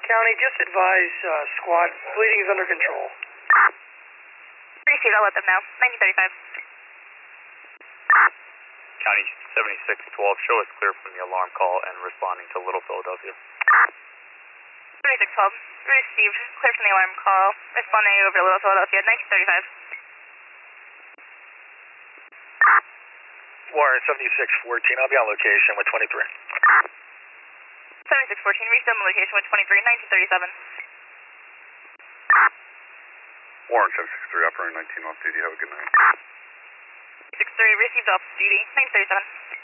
County, just advise squad, bleeding is under control. Received, I'll let them know. 1935. County 7612, show us clear from the alarm call and responding to Little Philadelphia. 7612, received, clear from the alarm call, responding over to Little Philadelphia, 1935. Warren 7614, I'll be on location with 23. 7614, reached on location with 23, 1937. Warren 763, operator 19 off duty, have a good night. 63, received off duty, 1937.